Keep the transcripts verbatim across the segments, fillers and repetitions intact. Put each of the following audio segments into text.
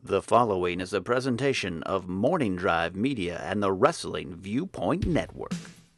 The following is a presentation of Morning Drive Media and the Wrestling Viewpoint Network.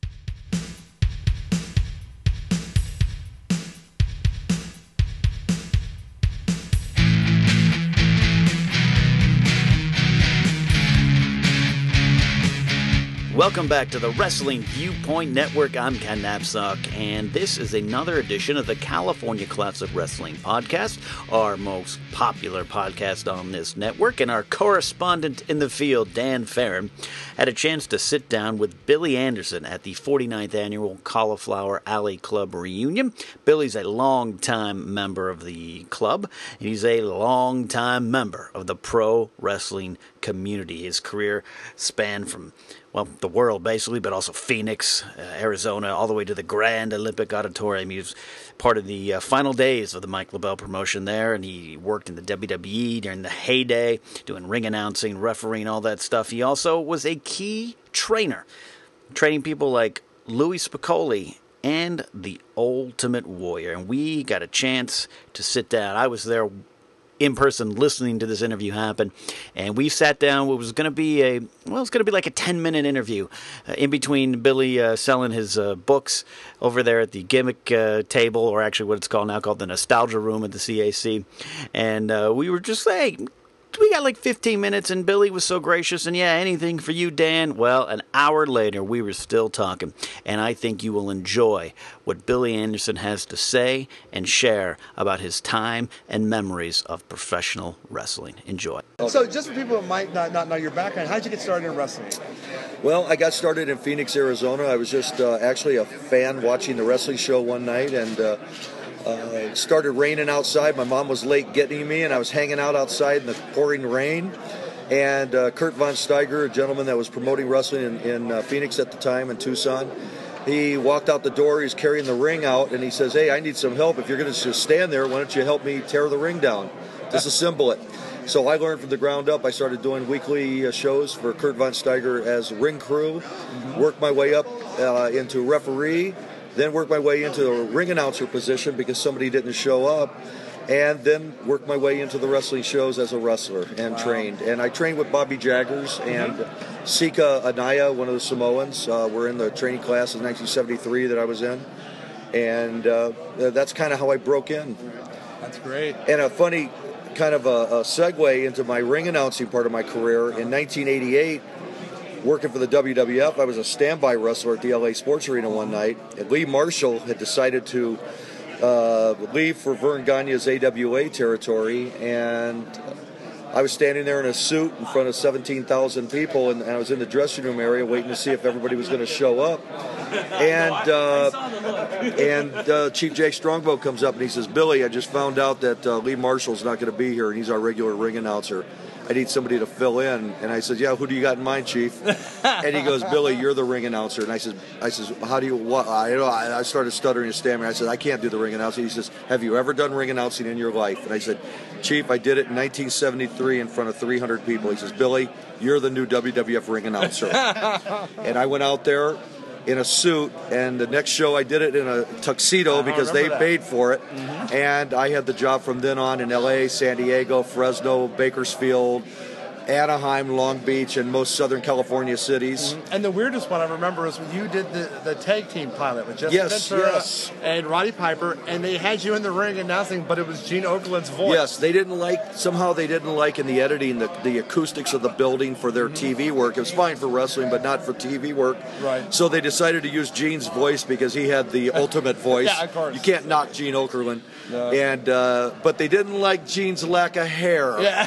Welcome back to the Wrestling Viewpoint Network. I'm Ken Knapsack, and this is another edition of the California Classic Wrestling Podcast, our most popular podcast on this network, and our correspondent in the field, Dan Farron, had a chance to sit down with Billy Anderson at the forty-ninth Annual Cauliflower Alley Club reunion. Billy's a longtime member of the club, and he's a longtime member of the pro wrestling community. His career spanned from well, the world, basically, but also Phoenix, uh, Arizona, all the way to the Grand Olympic Auditorium. He was part of the uh, final days of the Mike LeBell promotion there, and he worked in the W W E during the heyday, doing ring announcing, refereeing, all that stuff. He also was a key trainer, training people like Louis Spicolli and the Ultimate Warrior. And we got a chance to sit down. I was there in person listening to this interview happen, and we sat down. It was going to be a well it's going to be like a ten minute interview uh, in between Billy uh, selling his uh, books over there at the gimmick uh, table, or actually what it's called now, called the Nostalgia Room at the C A C. And uh, we were just saying, we got like fifteen minutes, and Billy was so gracious, and yeah, anything for you, Dan. Well, an hour later, we were still talking, and I think you will enjoy what Billy Anderson has to say and share about his time and memories of professional wrestling. Enjoy. So just for people who might not, not know your background, how did you get started in wrestling? Well, I got started in Phoenix, Arizona. I was just uh, actually a fan watching the wrestling show one night, and uh, Uh, it started raining outside. My mom was late getting me, and I was hanging out outside in the pouring rain. And uh, Kurt Von Steiger, a gentleman that was promoting wrestling in, in uh, Phoenix at the time, in Tucson, he walked out the door. He's carrying the ring out, and he says, "Hey, I need some help. If you're going to just stand there, why don't you help me tear the ring down? Disassemble it." So I learned from the ground up. I started doing weekly uh, shows for Kurt Von Steiger as ring crew, worked my way up uh, into referee, then worked my way into a ring announcer position because somebody didn't show up, and then worked my way into the wrestling shows as a wrestler and wow. trained. And I trained with Bobby Jaggers and mm-hmm. Sika Anaya, one of the Samoans. Uh, we're in the training class in nineteen seventy-three that I was in. And uh, that's kind of how I broke in. That's great. And a funny kind of a, a segue into my ring announcing part of my career, in nineteen eighty-eight, working for the W W F, I was a standby wrestler at the L A Sports Arena one night, and Lee Marshall had decided to uh, leave for Vern Gagne's A W A territory, and I was standing there in a suit in front of seventeen thousand people, and, and I was in the dressing room area waiting to see if everybody was going to show up. And uh, and uh, Chief Jay Strongbow comes up and he says, "Billy, I just found out that uh, Lee Marshall's not going to be here, and he's our regular ring announcer. I need somebody to fill in." And I said, "Yeah, who do you got in mind, Chief?" And he goes, "Billy, you're the ring announcer." And I said, "I says, how do you?" What? I, I started stuttering and stammering. I said, "I can't do the ring announcing." He says, "Have you ever done ring announcing in your life?" And I said, "Chief, I did it in nineteen seventy-three in front of three hundred people." He says, "Billy, you're the new W W F ring announcer." And I went out there in a suit, and the next show I did it in a tuxedo because they that. paid for it. Mm-hmm. And I had the job from then on in L A, San Diego, Fresno, Bakersfield, Anaheim, Long Beach, and most Southern California cities. Mm-hmm. And the weirdest one I remember is when you did the, the tag team pilot with Jesse yes, Ventura yes. and Roddy Piper, and they had you in the ring announcing, but it was Gene Okerlund's voice. Yes, they didn't like, somehow they didn't like in the editing the, the acoustics of the building for their mm-hmm. T V work. It was fine for wrestling, but not for T V work. Right. So they decided to use Gene's voice because he had the ultimate voice. Yeah, of course. You can't knock Gene Okerlund. No. And uh, but they didn't like Gene's lack of hair. Yeah.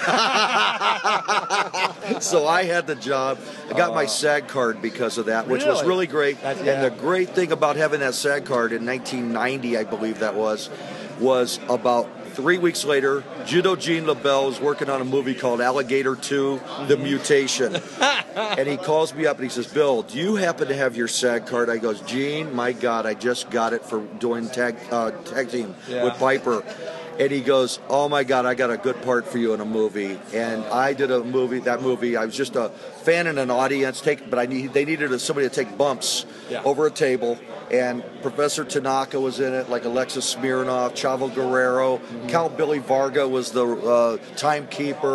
So I had the job. I got uh, my SAG card because of that, which really? was really great. That's, yeah. And the great thing about having that SAG card in nineteen ninety, I believe that was, was about three weeks later, Judo Gene LeBell was working on a movie called Alligator two, The Mutation. And he calls me up and he says, "Bill, do you happen to have your SAG card?" I goes, "Gene, my God, I just got it for doing tag, uh, tag team yeah. with Piper." And he goes, "Oh my God, I got a good part for you in a movie." And I did a movie, that movie, I was just a fan in an audience, take, but I need, they needed somebody to take bumps yeah. over a table. And Professor Tanaka was in it, like Alexis Smirnoff, Chavo Guerrero, mm-hmm. Count Billy Varga was the uh, timekeeper.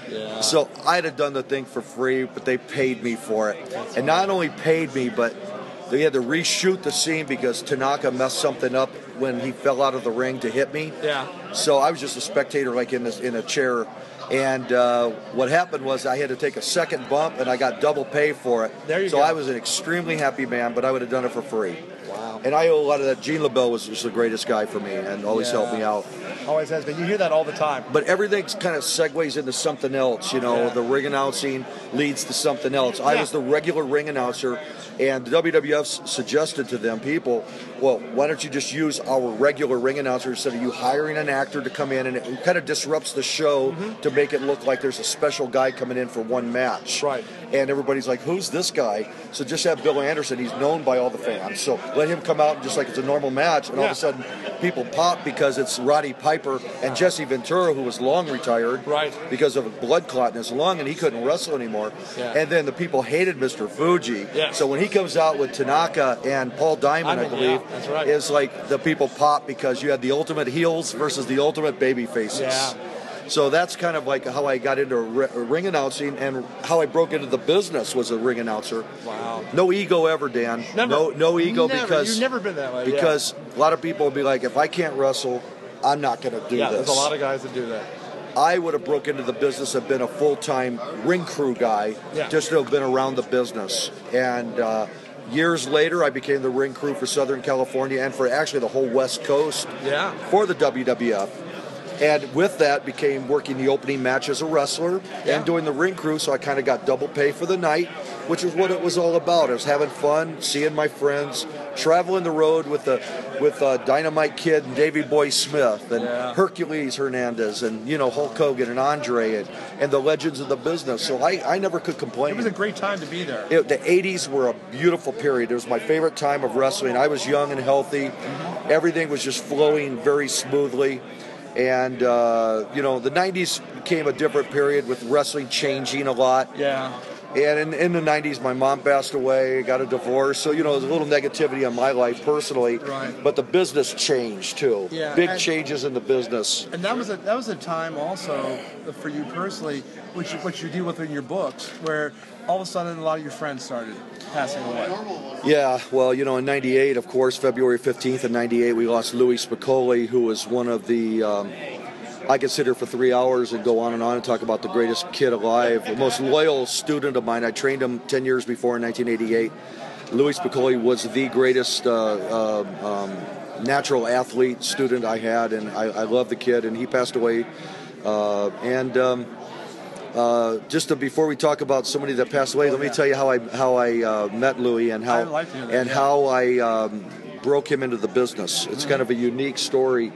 Yeah. So I'd have done the thing for free, but they paid me for it. That's and not only paid me, but they had to reshoot the scene because Tanaka messed something up when he fell out of the ring to hit me. Yeah. So I was just a spectator, like in this, in a chair. And uh, what happened was I had to take a second bump, and I got double pay for it. There you so go. I was an extremely happy man, but I would have done it for free. Wow. And I owe a lot of that. Gene LeBell was just the greatest guy for me and always Yeah. helped me out. Always has been. You hear that all the time. But everything kind of segues into something else. You know, Yeah. the ring announcing leads to something else. I Yeah. was the regular ring announcer, and the W W F suggested to them, people, well, why don't you just use our regular ring announcer instead of you hiring an actor to come in, and it kind of disrupts the show Mm-hmm. to make it look like there's a special guy coming in for one match. Right. And everybody's like, who's this guy? So just have Bill Anderson. He's known by all the fans. So let him come out just like it's a normal match, and all Yeah. of a sudden people pop because it's Roddy Piper and Jesse Ventura, who was long retired Right. because of a blood clot in his lung, and he couldn't wrestle anymore. Yeah. And then the people hated Mister Fuji. Yes. So when he comes out with Tanaka and Paul Diamond, I, Diamond, believe, yeah, that's right. it's like the people pop because you had the ultimate heels versus the ultimate baby faces. Yeah. So that's kind of like how I got into ri- ring announcing, and how I broke into the business was a ring announcer. Wow. No ego ever, Dan. Never. No, no ego Never. because You've never been that way. because a lot of people will be like, if I can't wrestle, I'm not going to do yeah. Yeah, this. there's a lot of guys that do that. I would have broke into the business and been a full-time ring crew guy, Yeah. just to have been around the business. And uh, years later, I became the ring crew for Southern California and for actually the whole West Coast Yeah. for the W W F. And with that, became working the opening match as a wrestler Yeah. and doing the ring crew, so I kind of got double pay for the night, which is what it was all about. I was having fun, seeing my friends, traveling the road with the with uh, Dynamite Kid and Davey Boy Smith and Yeah. Hercules Hernandez and, you know, Hulk Hogan and Andre and, and the legends of the business. So I, I never could complain. It was a great time to be there. It, the eighties were a beautiful period. It was my favorite time of wrestling. I was young and healthy. Everything was just flowing very smoothly. And, uh, you know, the nineties became a different period with wrestling changing a lot. Yeah. And in, in the nineties, my mom passed away, got a divorce. So, you know, there's a little negativity on my life personally. Right. But the business changed, too. Yeah, Big and- changes in the business. And that was a that was a time also for you personally, which you, which you deal with in your books, where all of a sudden a lot of your friends started passing away. Yeah, well, you know, in ninety-eight, of course, February fifteenth of ninety-eight, we lost Louis Spicolli, who was one of the, um, I could sit here for three hours and go on and on and talk about the greatest kid alive, the most loyal student of mine. I trained him ten years before in nineteen eighty-eight. Louis Spicolli was the greatest uh, uh, um, natural athlete student I had, and I, I love the kid, and he passed away. Uh, and... Um, Uh, just to, before we talk about somebody that passed away, let me tell you how I how I uh, met Louis and how I'd like to hear that, and yeah. how I um, broke him into the business. It's kind of a unique story.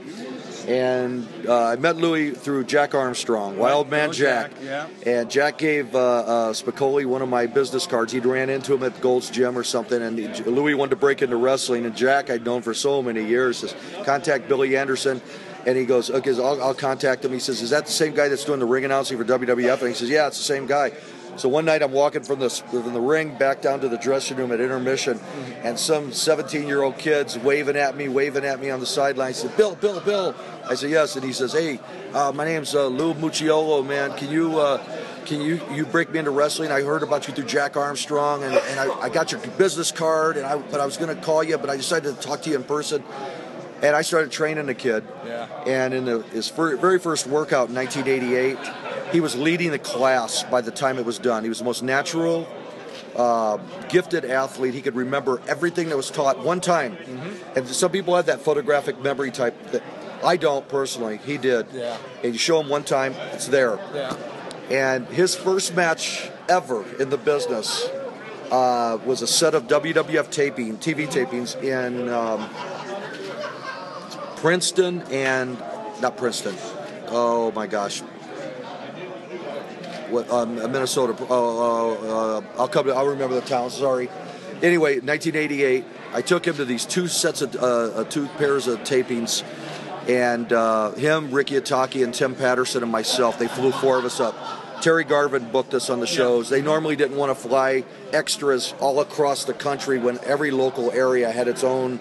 And uh, I met Louis through Jack Armstrong, Wild Man Bill Jack. Jack, yeah. And Jack gave uh, uh, Spicolli one of my business cards. He'd ran into him at Gold's Gym or something, and he, Louis wanted to break into wrestling. And Jack, I'd known for so many years, says, contact Billy Anderson. And he goes, okay, so I'll, I'll contact him. He says, is that the same guy that's doing the ring announcing for W W F? And he says, yeah, it's the same guy. So one night I'm walking from the, from the ring back down to the dressing room at intermission, and some seventeen-year-old kid's waving at me, waving at me on the sideline. He said, Bill, Bill, Bill. I said, yes. And he says, hey, uh, my name's uh, Lou Mucciolo, man. Can you uh, can you, you break me into wrestling? I heard about you through Jack Armstrong, and, and I, I got your business card, and I, but I was going to call you, but I decided to talk to you in person. And I started training the kid. Yeah. And in the, his fir- very first workout in nineteen eighty-eight, he was leading the class by the time it was done. He was the most natural, uh, gifted athlete. He could remember everything that was taught one time. Mm-hmm. And some people have that photographic memory type that I don't personally. He did. Yeah. And you show him one time, it's there. Yeah. And his first match ever in the business uh, was a set of W W F taping, T V tapings in... Um, Princeton and not Princeton. Oh my gosh. What um, Minnesota? Oh, uh, uh, I'll come. To, I'll remember the town. Sorry. Anyway, nineteen eighty-eight. I took him to these two sets of uh, uh, two pairs of tapings, and uh, him, Ricky Ataki, and Tim Patterson and myself. They flew four of us up. Terry Garvin booked us on the shows. They normally didn't want to fly extras all across the country when every local area had its own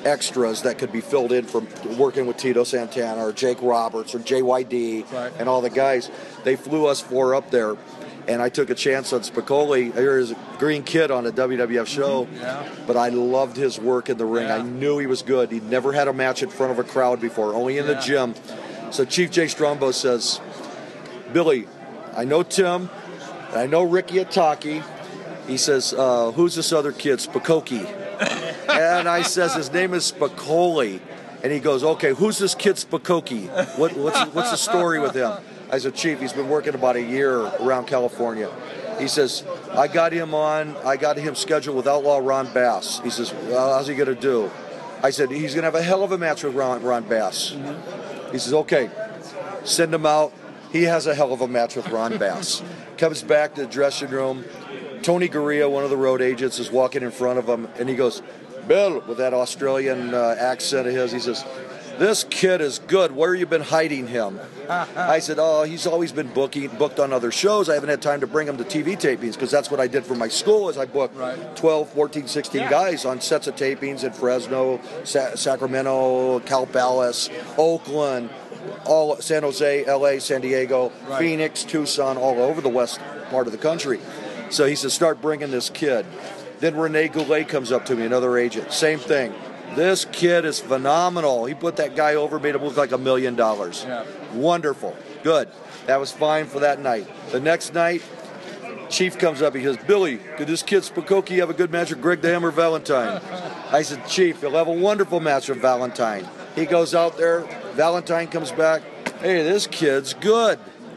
extras that could be filled in from working with Tito Santana or Jake Roberts or J Y D right. and all the guys. They flew us four up there, and I took a chance on Spicoli. He was a green kid on a W W F show, Mm-hmm. yeah. but I loved his work in the ring. Yeah. I knew he was good. He'd never had a match in front of a crowd before, only in yeah. the gym. So Chief Jay Strongbow says, Billy, I know Tim, and I know Ricky Ataki. He says, uh, who's this other kid, Spicoli? And I says, his name is Spicoli. And he goes, okay, who's this kid Spicoli? What, what's, what's the story with him? I said, Chief, he's been working about a year around California. He says, I got him on, I got him scheduled with Outlaw Ron Bass. He says, well, how's he going to do? I said, he's going to have a hell of a match with Ron, Ron Bass. Mm-hmm. He says, okay, send him out. He has a hell of a match with Ron Bass. Comes back to the dressing room. Tony Gurria, one of the road agents, is walking in front of him, and he goes, Bill, with that Australian uh, accent of his, he says, this kid is good. Where have you been hiding him? I said, oh, he's always been booking, booked on other shows. I haven't had time to bring him to T V tapings because that's what I did for my school is I booked right. twelve, fourteen, sixteen yeah. guys on sets of tapings in Fresno, Sa- Sacramento, Cal Palace, Oakland, all San Jose, L A, San Diego, right. Phoenix, Tucson, all over the west part of the country. So he said, start bringing this kid. Then Rene Goulet comes up to me, another agent. Same thing. This kid is phenomenal. He put that guy over, made him look like a million dollars. Yeah. Wonderful. Good. That was fine for that night. The next night, Chief comes up. He goes, Billy, did this kid Spicoli have a good match with Greg the Hammer Valentine? I said, Chief, he'll have a wonderful match with Valentine. He goes out there. Valentine comes back. Hey, this kid's good.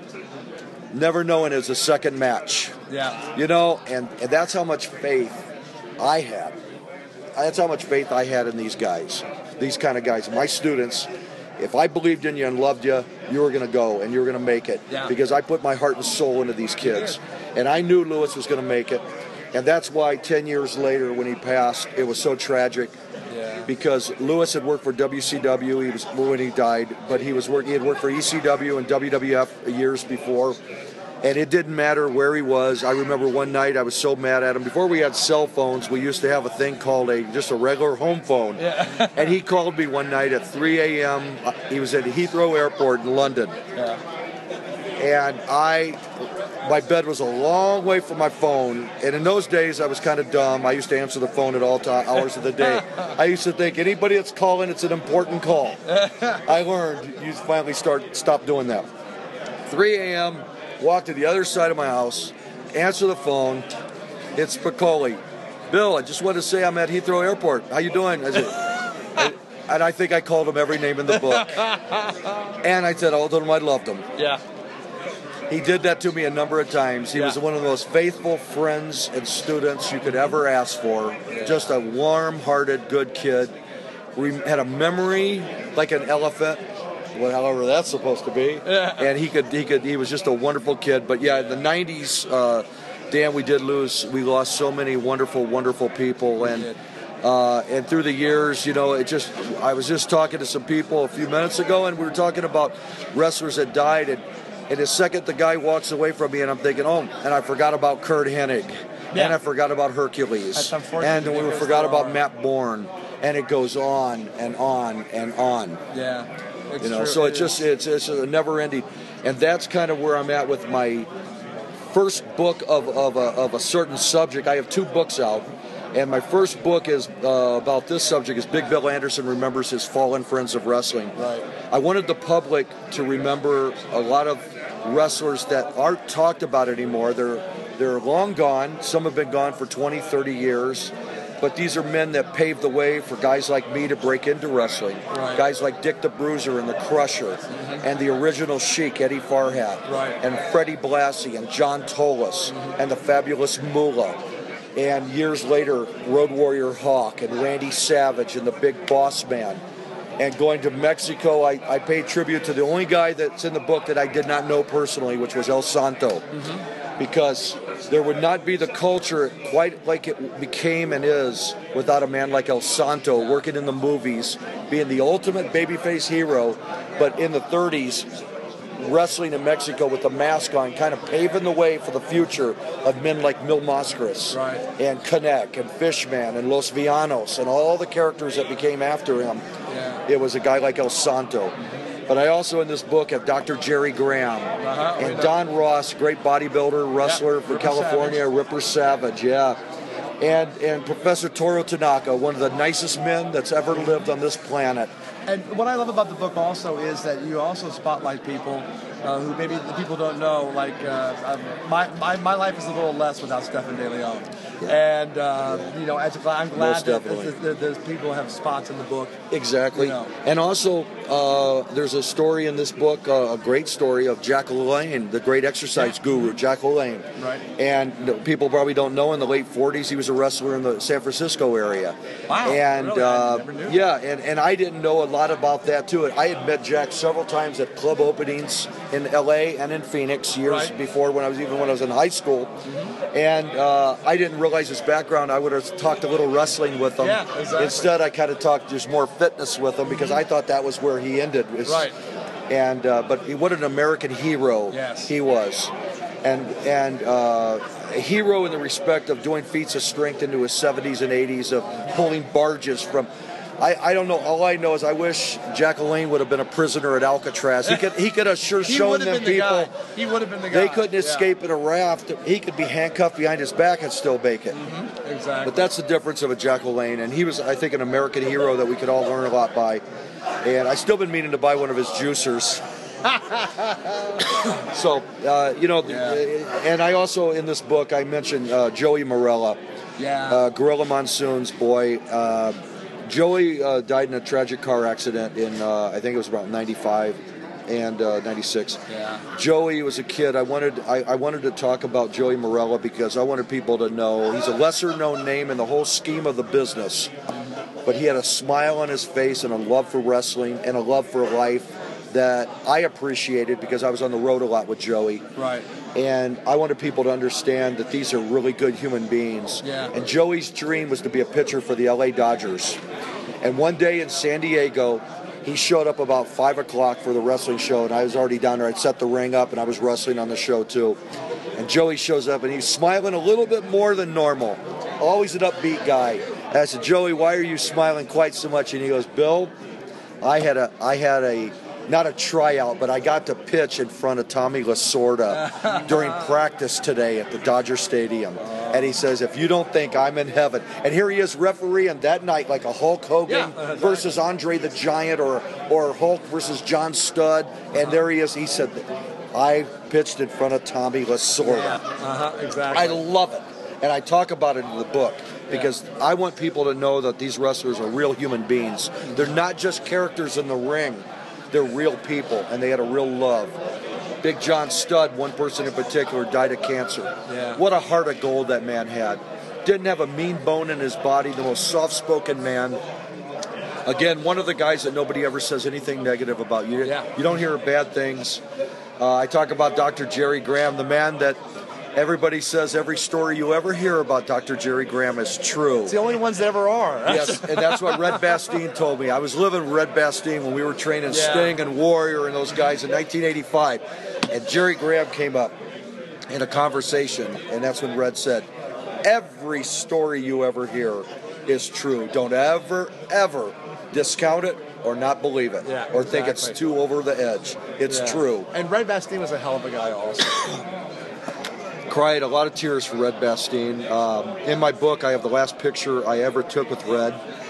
Never knowing it's a second match. Yeah. You know, and, and that's how much faith I had. That's how much faith I had in these guys, these kind of guys. My students, if I believed in you and loved you, you were going to go and you were going to make it. Yeah. Because I put my heart and soul into these kids. And I knew Lewis was going to make it. And that's why ten years later when he passed, it was so tragic. Yeah. Because Lewis had worked for W C W he was, when he died, but he was working. He had worked for E C W and W W F years before. And it didn't matter where he was. I remember one night I was so mad at him. Before we had cell phones, we used to have a thing called a just a regular home phone. Yeah. And he called me one night at three a.m. He was at Heathrow Airport in London. Yeah. And I, my bed was a long way from my phone. And in those days, I was kind of dumb. I used to answer the phone at all t- hours of the day. I used to think anybody that's calling, it's an important call. I learned you finally start stop doing that. three a.m. Walk to the other side of my house, answer the phone. It's Spicoli. Bill, I just want to say I'm at Heathrow Airport. How you doing? I said, I, and I think I called him every name in the book. And I said, I told him I loved him. Yeah. He did that to me a number of times. He yeah. was one of the most faithful friends and students you could ever ask for. Yeah. Just a warm-hearted, good kid. We had a memory like an elephant. Well, however that's supposed to be, yeah. and he could, he could, he was just a wonderful kid. But yeah, in the nineties, uh, Dan, we did lose, we lost so many wonderful, wonderful people, and uh, and through the years, you know, it just, I was just talking to some people a few minutes ago, and we were talking about wrestlers that died, and in a second, the guy walks away from me, and I'm thinking, oh, and I forgot about Kurt Hennig, yeah. and I forgot about Hercules, That's unfortunate and we because forgot there about are. Matt Bourne, and it goes on and on and on. Yeah. It's You know, true. so it it's just is. it's it's a never ending, and that's kind of where I'm at with my first book of of a, of a certain subject. I have two books out, and my first book is uh, about this subject. Is Big Bill Anderson remembers his fallen friends of wrestling. Right. I wanted the public to remember a lot of wrestlers that aren't talked about anymore. They're they're long gone. Some have been gone for twenty, thirty years. But these are men that paved the way for guys like me to break into wrestling. Right. Guys like Dick the Bruiser and the Crusher, mm-hmm. and the original Sheik, Eddie Farhat, right. and Freddie Blassie and John Tolos, mm-hmm. and the fabulous Moolah. And years later, Road Warrior Hawk and Randy Savage and the Big Boss Man. And going to Mexico, I, I paid tribute to the only guy that's in the book that I did not know personally, which was El Santo. Mm-hmm. Because there would not be the culture quite like it became and is without a man like El Santo working in the movies, being the ultimate babyface hero, but in the thirties, wrestling in Mexico with the mask on, kind of paving the way for the future of men like Mil Mascaras Right. and Canek and Fishman and Los Villanos and all the characters that became after him. Yeah. It was a guy like El Santo. But I also in this book have Doctor Jerry Graham Uh-huh. and Don Ross, great bodybuilder, wrestler Yeah, for Ripper California, Savage. Ripper Savage, yeah. And and Professor Toro Tanaka, one of the nicest men that's ever lived on this planet. And what I love about the book also is that you also spotlight people uh, who maybe the people don't know. Like uh, um, my, my my life is a little less without Stefan De Leon, and uh, you know, as a, I'm glad Most that, definitely. that, that, that people have spots in the book. Exactly. You know. And also, uh, there's a story in this book, uh, a great story of Jack LaLanne, the great exercise guru, Jack LaLanne. Right. And you know, people probably don't know, in the late forties, he was a wrestler in the San Francisco area. Wow, And really? I uh, never knew yeah, and, and I didn't know a lot about that too. I had met Jack several times at club openings in L A and in Phoenix years Right. before, when I was even when I was in high school. Mm-hmm. And uh, I didn't realize his background. I would have talked a little wrestling with him. Yeah, exactly. Instead, I kind of talked just more fitness with him because I thought that was where he ended. Was- Right. And uh, but he, what an American hero Yes. he was, and and uh, a hero in the respect of doing feats of strength into his seventies and eighties, of pulling barges from. I, I don't know. All I know is I wish Jack LaLanne would have been a prisoner at Alcatraz. He could he could have sure He shown would have them been the people. guy. He would have been the guy. They couldn't Yeah. escape in a raft. He could be handcuffed behind his back and still make it. Exactly. But that's the difference of a Jack LaLanne, and he was, I think, an American hero that we could all learn a lot by. And I've still been meaning to buy one of his juicers. So, uh, you know, Yeah. and I also, in this book, I mentioned uh, Joey Morella, yeah. uh, Gorilla Monsoon's boy. Uh, Joey uh, died in a tragic car accident in, uh, I think it was about ninety-five and uh, ninety-six. yeah. Joey was a kid. I wanted I, I wanted to talk about Joey Morella because I wanted people to know he's a lesser known name in the whole scheme of the business. But he had a smile on his face and a love for wrestling and a love for life that I appreciated because I was on the road a lot with Joey. Right. And I wanted people to understand that these are really good human beings. Yeah. And Joey's dream was to be a pitcher for the L A Dodgers. And one day in San Diego, he showed up about five o'clock for the wrestling show, and I was already down there. I'd set the ring up, and I was wrestling on the show too. And Joey shows up, and he's smiling a little bit more than normal. Always an upbeat guy. And I said, Joey, why are you smiling quite so much? And he goes, Bill, I had a, I had a, not a tryout, but I got to pitch in front of Tommy Lasorda during practice today at the Dodger Stadium. And he says, if you don't think I'm in heaven. And here he is refereeing that night like a Hulk Hogan Yeah, exactly. versus Andre the Giant, or, or Hulk versus John Studd. And there he is. He said, I pitched in front of Tommy Lasorda. Yeah. Uh-huh. Exactly. I love it. And I talk about it in the book because I want people to know that these wrestlers are real human beings. They're not just characters in the ring. They're real people, and they had a real love. Big John Studd, one person in particular, died of cancer. Yeah. What a heart of gold that man had. Didn't have a mean bone in his body, the most soft-spoken man. Again, one of the guys that nobody ever says anything negative about. You, Yeah. you don't hear bad things. Uh, I talk about Doctor Jerry Graham, the man that everybody says every story you ever hear about Doctor Jerry Graham is true. It's the only ones that ever are. Yes, and that's what Red Bastien told me. I was living with Red Bastien when we were training Yeah. Sting and Warrior and those guys in nineteen eighty-five. And Jerry Graham came up in a conversation, and that's when Red said, every story you ever hear is true. Don't ever, ever discount it or not believe it, Yeah, or think it's exactly. too over the edge. It's Yeah. true. And Red Bastien was a hell of a guy also. Cried a lot of tears for Red Bastien. Um, in my book, I have the last picture I ever took with Red.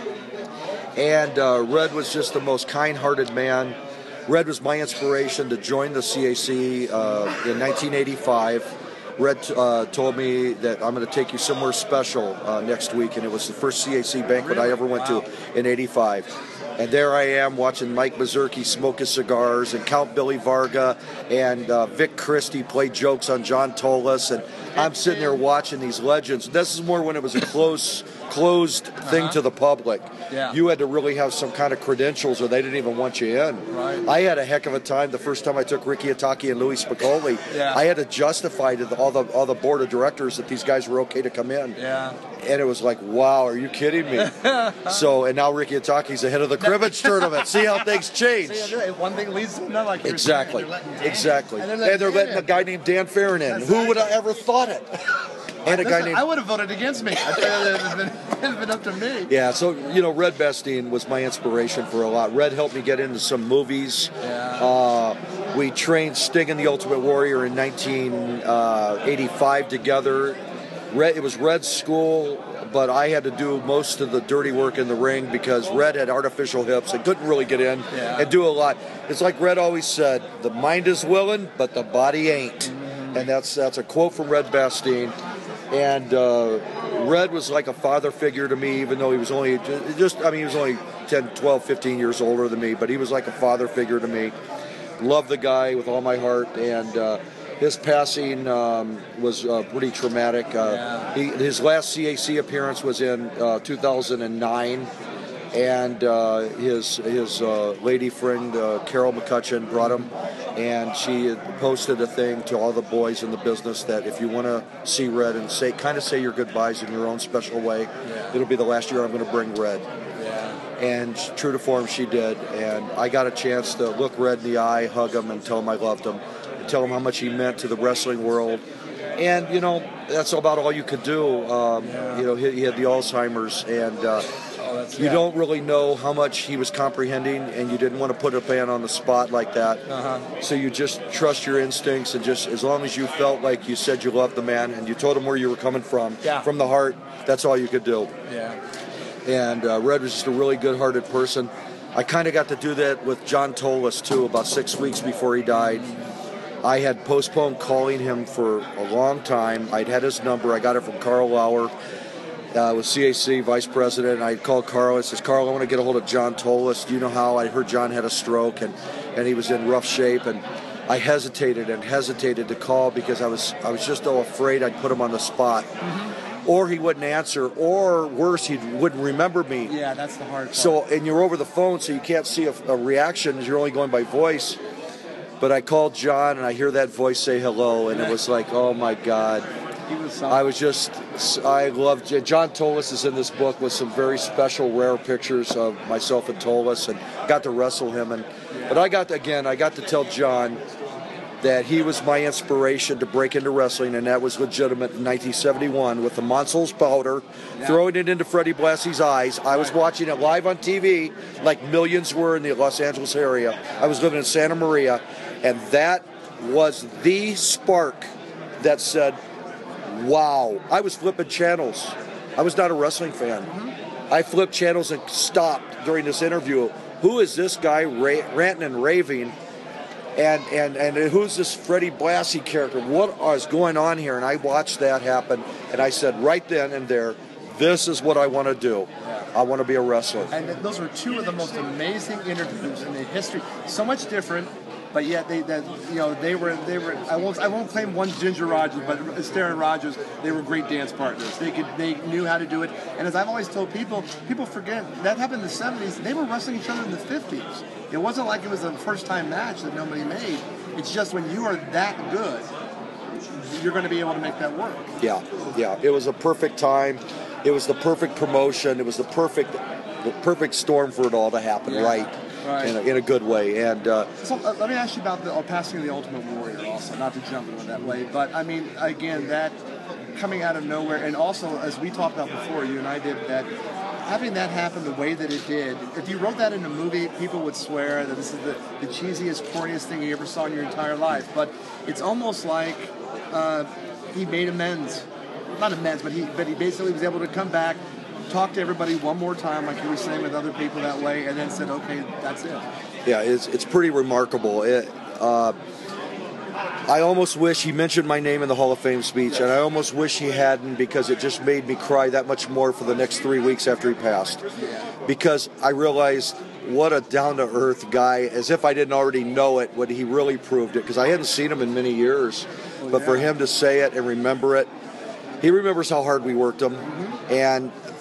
And uh, Red was just the most kind-hearted man. Red was my inspiration to join the C A C uh, in nineteen eighty-five. Red uh, told me that I'm going to take you somewhere special uh, next week, and it was the first C A C banquet I ever went Wow. to in eighty-five. And there I am watching Mike Mazurki smoke his cigars, and Count Billy Varga and uh, Vic Christie play jokes on John Tolis, and I'm sitting there watching these legends. This is more when it was a close closed thing Uh-huh. to the public. Yeah. You had to really have some kind of credentials or they didn't even want you in. Right. I had a heck of a time the first time I took Ricky Ataki and Louis Spicoli. Yeah. I had to justify to the, all the all the board of directors that these guys were okay to come in. Yeah. And it was like, wow, are you kidding me? So, and now Ricky Ataki's ahead of the cribbage tournament. See how things change. See, one thing leads to another, like you were Exactly. saying, they're letting Dan- Exactly. And And they're they're, letting letting Dan a guy named Dan Farron in. That's Who would have right. ever thought it? And a guy Listen, named... I would have voted against me. I tell you, it's been, it's been up to me. Yeah, so, you know, Red Bastien was my inspiration for a lot. Red helped me get into some movies. Yeah. Uh, we trained Sting and the Ultimate Warrior in nineteen eighty-five together. Red, it was Red's school, but I had to do most of the dirty work in the ring because Red had artificial hips and couldn't really get in Yeah. and do a lot. It's like Red always said, the mind is willing, but the body ain't. Mm-hmm. And that's that's a quote from Red Bastien. And uh, Red was like a father figure to me, even though he was only just, I mean, he was only ten, twelve, fifteen years older than me, but he was like a father figure to me. Loved the guy with all my heart, and uh, his passing um, was uh, pretty traumatic. Uh, Yeah. he, his last C A C appearance was in uh, two thousand nine, and uh, his his uh, lady friend uh, Carol McCutcheon brought him, and she had posted a thing to all the boys in the business that if you want to see Red and say kind of say your goodbyes in your own special way, Yeah. it'll be the last year I'm going to bring Red. Yeah. And true to form, she did. And I got a chance to look Red in the eye, hug him, and tell him I loved him, and tell him how much he meant to the wrestling world. And, you know, that's about all you could do. Um, Yeah. You know, he, he had the Alzheimer's, and uh, Oh, that's, you yeah. don't really know how much he was comprehending, and you didn't want to put a man on the spot like that. Uh-huh. So you just trust your instincts, and just as long as you felt like you said you loved the man, and you told him where you were coming from, Yeah. from the heart, that's all you could do. Yeah. And uh, Red was just a really good-hearted person. I kind of got to do that with John Tolis, too, about six weeks before he died. I had postponed calling him for a long time. I'd had his number. I got it from Carl Lauer, uh, with C A C vice president. I called Carl. I says, Carl, I want to get a hold of John Tolis. Do you know how? I heard John had a stroke, and, and he was in rough shape. And I hesitated and hesitated to call because I was I was just so afraid I'd put him on the spot. Mm-hmm. Or he wouldn't answer, or worse, he wouldn't remember me. Yeah, that's the hard part. So, and you're over the phone, so you can't see a, a reaction. You're only going by voice. But I called John, and I hear that voice say hello, and it was like, oh my God. he was I was just, I loved, John Tolis is in this book with some very special, rare pictures of myself and Tolis, and got to wrestle him. And But I got to, again, I got to tell John that he was my inspiration to break into wrestling, and that was legitimate in nineteen seventy-one with the Monsols powder, Yeah. throwing it into Freddie Blassie's eyes. I was watching it live on T V like millions were in the Los Angeles area. I was living in Santa Maria, and that was the spark that said, wow. I was flipping channels. I was not a wrestling fan. Mm-hmm. I flipped channels and stopped during this interview. Who is this guy ra- ranting and raving? And, and and who's this Freddie Blassie character? What is going on here? And I watched that happen, and I said right then and there, this is what I want to do. I want to be a wrestler. And those were two of the most amazing interviews in the history. So much different, but yet they, that you know, they were they were. I won't I won't claim one's Ginger Rogers, but Astaire and Rogers, they were great dance partners. They could they knew how to do it. And as I've always told people, people forget that happened in the seventies. They were wrestling each other in the fifties. It wasn't like it was a first time match that nobody made. It's just when you are that good, you're going to be able to make that work. Yeah, yeah. It was a perfect time. It was the perfect promotion. It was the perfect, the perfect storm for it all to happen Yeah, right, right. In, a, in a good way. And uh, So uh, let me ask you about the uh, passing of the Ultimate Warrior also, not to jump into it that way, but I mean, again, that coming out of nowhere, and also, as we talked about before, you and I did, that having that happen the way that it did, if you wrote that in a movie, people would swear that this is the, the cheesiest, corniest thing you ever saw in your entire life, but it's almost like uh, he made amends. Not amends, but he but he basically was able to come back, talk to everybody one more time, like he was saying with other people that way, and then said, okay, that's it. yeah, it's it's pretty remarkable. It, uh, I almost wish he mentioned my name in the Hall of Fame speech, Yes. and I almost wish he hadn't, because it just made me cry that much more for the next three weeks after he passed. Because I realized what a down-to-earth guy, as if I didn't already know it, when he really proved it, because I hadn't seen him in many years. But for yeah. him to say it and remember it, he remembers how hard we worked him, mm-hmm. and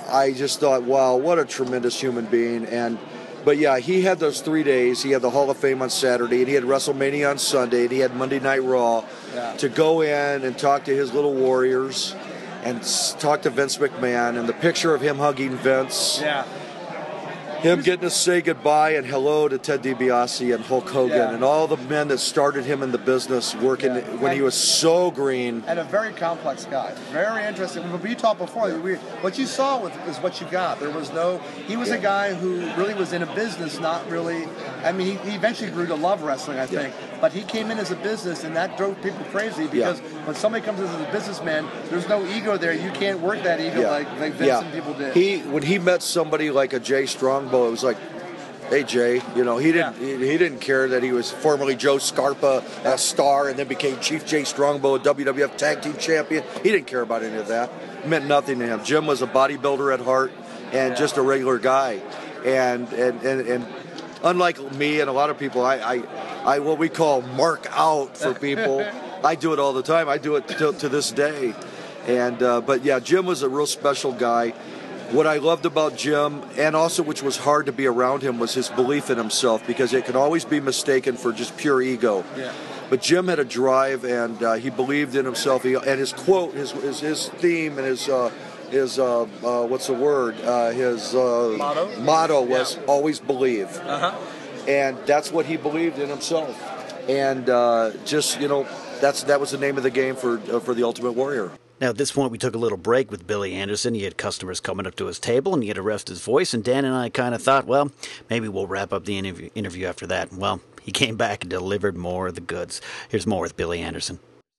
I just thought, wow, what a tremendous human being. And but yeah, he had those three days. He had the Hall of Fame on Saturday, and he had WrestleMania on Sunday, and he had Monday Night Raw Yeah. to go in and talk to his little warriors and s- talk to Vince McMahon. And the picture of him hugging Vince, Yeah. him getting to say goodbye and hello to Ted DiBiase and Hulk Hogan Yeah. and all the men that started him in the business working Yeah. when he And- was so green. And a very complex guy. Very interesting. We talked before. We, what you saw with, is what you got. There was no. He was a guy who really was in a business, not really. I mean, he, he eventually grew to love wrestling, I think. But he came in as a business, and that drove people crazy because when somebody comes in as a businessman, there's no ego there. You can't work that ego Yeah. like, like Vince Yeah. and people did. He when he met somebody like a Jay Strongbow, it was like, hey Jay, you know, he didn't Yeah. he, he didn't care that he was formerly Joe Scarpa, a star, and then became Chief Jay Strongbow, a W W F Tag Team Champion. He didn't care about any of that. It meant nothing to him. Jim was a bodybuilder at heart and Yeah. just a regular guy, and and and. and unlike me and a lot of people, I, I, I what we call mark out for people. I do it all the time. I do it to, to this day. And uh, but yeah, Jim was a real special guy. What I loved about Jim, and also which was hard to be around him, was his belief in himself, because it can always be mistaken for just pure ego. Yeah. But Jim had a drive, and uh, he believed in himself. He, and his quote, his his, his theme, and his uh, his uh, uh, what's the word? Uh, his uh, Motto? motto was Yeah. always believe. Uh-huh. And that's what he believed in himself. And uh, just you know, that's that was the name of the game for uh, for the Ultimate Warrior. Now, at this point, we took a little break with Billy Anderson. He had customers coming up to his table, and he had to rest his voice. And Dan and I kind of thought, well, maybe we'll wrap up the interview, interview after that. Well, he came back and delivered more of the goods. Here's more with Billy Anderson.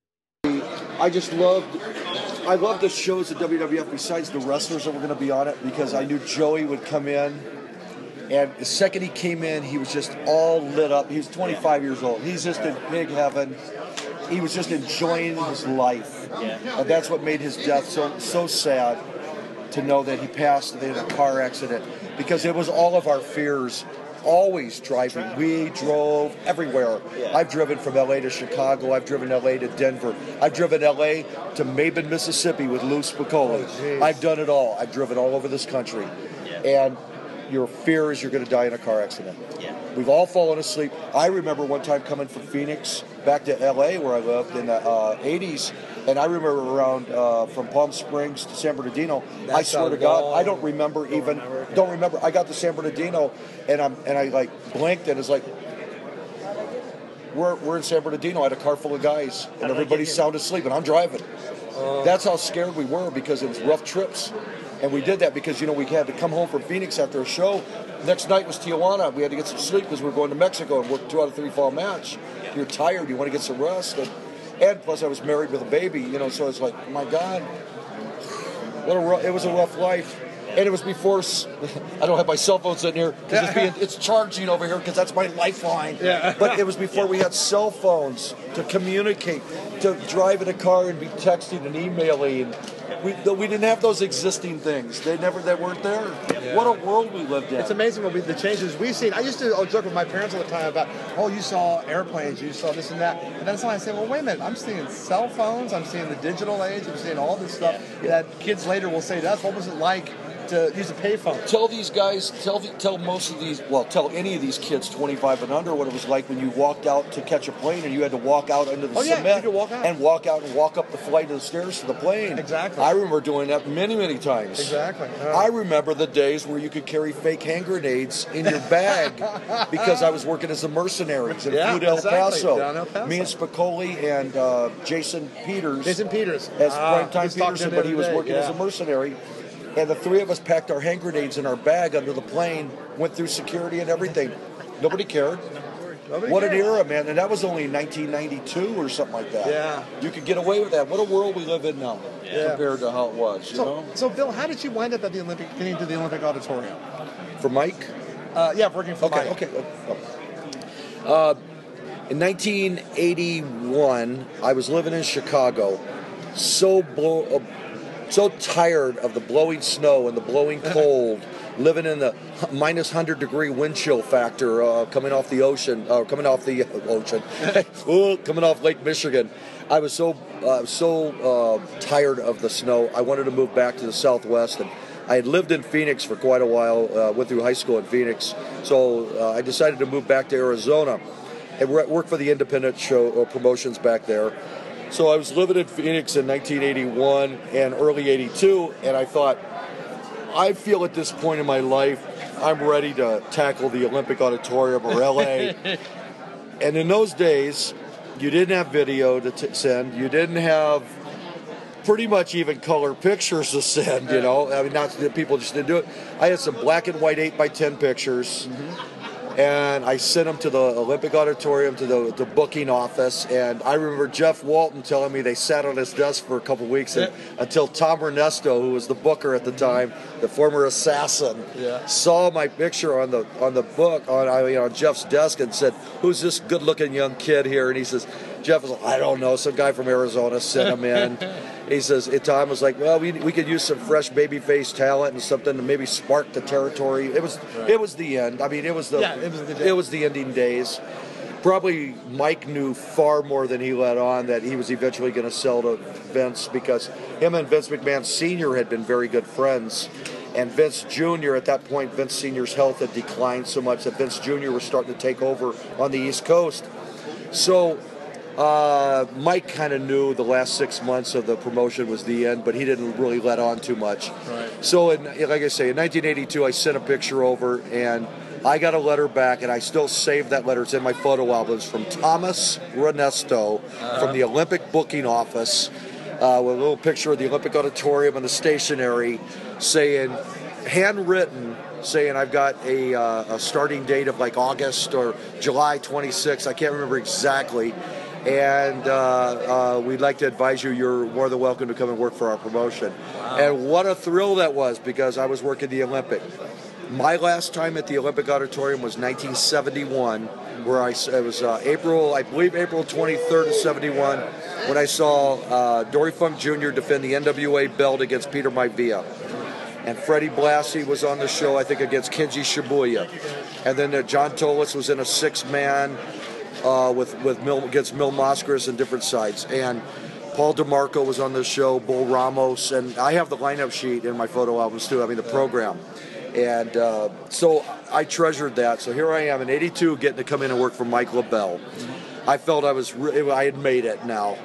I just loved, I loved the shows at W W F besides the wrestlers that were going to be on it, because I knew Joey would come in, and the second he came in, he was just all lit up. He was twenty-five years old. He's just in big heaven. He was just enjoying his life, and that's what made his death so so sad. To know that he passed in a car accident, because it was all of our fears. Always driving. We drove everywhere. I've driven from L A to Chicago. I've driven L A to Denver. I've driven L A to Maben, Mississippi with Lou Spicoli. Oh, I've done it all. I've driven all over this country. And your fear is you're going to die in a car accident. Yeah. We've all fallen asleep. I remember one time coming from Phoenix back to L A where I lived in the uh, eighties, and I remember around uh, from Palm Springs to San Bernardino. I That's swear a to God, long- I don't remember even. Don't remember. I got to San Bernardino, and I'm and I like blinked, and it's like we're we're in San Bernardino. I had a car full of guys, and everybody's sound asleep, and I'm driving. That's how scared we were, because it was rough trips. And we did that because, you know, we had to come home from Phoenix after a show. Next night was Tijuana. We had to get some sleep because we were going to Mexico and work two out of three fall match. You're tired. You want to get some rest. And, and plus I was married with a baby, you know, so it's like, my God, what a rough, it was a rough life. And it was before, s- I don't have my cell phone sitting here because it's, being, it's charging over here because that's my lifeline. Yeah. But it was before we had cell phones to communicate, to drive in a car and be texting and emailing. We, we didn't have those existing things. They never, they weren't there. What a world we lived in. It's amazing what we, the changes we've seen. I used to oh, joke with my parents all the time about, oh, you saw airplanes, you saw this and that. And then I say, well, wait a minute, I'm seeing cell phones, I'm seeing the digital age, I'm seeing all this stuff that kids later will say to us, what was it like to use a payphone? Tell these guys, tell the, tell most of these, well, tell any of these kids twenty-five and under what it was like when you walked out to catch a plane and you had to walk out under the Oh, yeah, cement you could walk out. and walk out and walk up the flight of the stairs to the plane. Exactly. I remember doing that many, many times. Exactly. Uh, I remember the days where you could carry fake hand grenades in your bag because I was working as a mercenary in Yeah, Food El exactly, Paso. down El Paso. Me and Spicoli and uh, Jason Peters. Jason Peters. As Ah, Primetime he's talking Peterson, the but he other was day, working yeah. as a mercenary. And the three of us packed our hand grenades in our bag under the plane, went through security and everything. Nobody cared. Nobody What an cared. era, man. And that was only nineteen ninety-two or something like that. Yeah. You could get away with that. What a world we live in now Yeah. compared to how it was, you So, know? so, Bill, how did you wind up at the Olympic, getting into the Olympic Auditorium? For Mike? Uh, yeah, working for Okay, Mike. okay. Uh, in nineteen eighty-one, I was living in Chicago, so blow, uh, so tired of the blowing snow and the blowing cold, living in the h- minus one hundred degree wind chill factor uh, coming off the ocean, uh, coming off the ocean, Ooh, coming off Lake Michigan. I was so uh, so uh, tired of the snow. I wanted to move back to the Southwest, and I had lived in Phoenix for quite a while, uh, went through high school in Phoenix, so uh, I decided to move back to Arizona and work for the independent show or promotions back there. So I was living in Phoenix in nineteen eighty-one and early eighty-two, and I thought, I feel at this point in my life, I'm ready to tackle the Olympic Auditorium or L A. And in those days, you didn't have video to t- send. You didn't have pretty much even color pictures to send, you know. I mean, not that people just didn't do it. I had some black and white eight by ten pictures. Mm-hmm. And I sent them to the Olympic Auditorium, to the, the booking office, and I remember Jeff Walton telling me they sat on his desk for a couple weeks and, yeah. until Tom Ernesto, who was the booker at the time, the former assassin, yeah. saw my picture on the on the book on I mean, on Jeff's desk and said, "Who's this good-looking young kid here?" And he says, Jeff was like, "I don't know, some guy from Arizona sent him in." He says, and Tom was like, "Well, we we could use some fresh baby-face talent and something to maybe spark the territory." It was right. it was the end. I mean, it was the yeah, it, was the it was the ending days. Probably Mike knew far more than he let on that he was eventually going to sell to Vince, because him and Vince McMahon Senior had been very good friends. And Vince Junior, at that point, Vince Senior's health had declined so much that Vince Junior was starting to take over on the East Coast. So Uh, Mike kind of knew the last six months of the promotion was the end, but he didn't really let on too much. Right. So, in, like I say, in nineteen eighty-two, I sent a picture over, and I got a letter back, and I still saved that letter. It's in my photo albums, from Thomas Ernesto uh-huh. from the Olympic booking office, uh, with a little picture of the Olympic Auditorium and the stationery, saying, handwritten, saying I've got a, uh, a starting date of like August or July twenty-sixth. I can't remember exactly. And uh, uh, we'd like to advise you you're more than welcome to come and work for our promotion. Wow. And what a thrill that was, because I was working the Olympic. My last time at the Olympic Auditorium was nineteen seventy-one, where I it was uh, April, I believe April twenty-third of seventy-one, when I saw uh, Dory Funk Junior defend the N W A belt against Peter Maivia. And Freddie Blassie was on the show, I think, against Kenji Shibuya. And then uh, John Tolis was in a six-man uh, with with Mil, against Mil Mascaras and different sides. And Paul DeMarco was on the show, Bull Ramos, and I have the lineup sheet in my photo albums too, I mean the program. And uh, so I treasured that. So here I am in eighty-two getting to come in and work for Mike LeBell. I felt I was re- I had made it now.